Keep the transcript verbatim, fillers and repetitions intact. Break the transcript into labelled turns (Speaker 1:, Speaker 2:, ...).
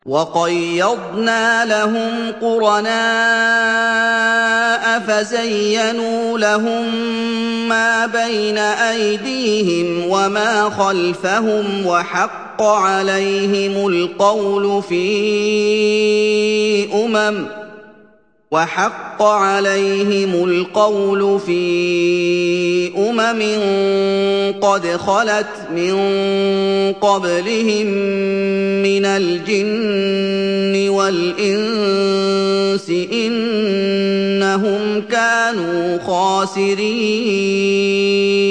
Speaker 1: وَقَيَّضْنَا لَهُمْ قُرَنَاءَ فَزَيَّنُوا لَهُم مَّا بَيْنَ أَيْدِيهِمْ وَمَا خَلْفَهُمْ وَحَقَّ عَلَيْهِمُ الْقَوْلُ فِي أُمَمٍ وَحَقَّ عَلَيْهِمُ الْقَوْلُ فِي أُمَمٍ قَدْ خَلَتْ مِن قَبْلِهِم مِّنَ الْجِنِّ وَالْإِنسِ ۖ إِنَّهُمْ كَانُوا خَاسِرِينَ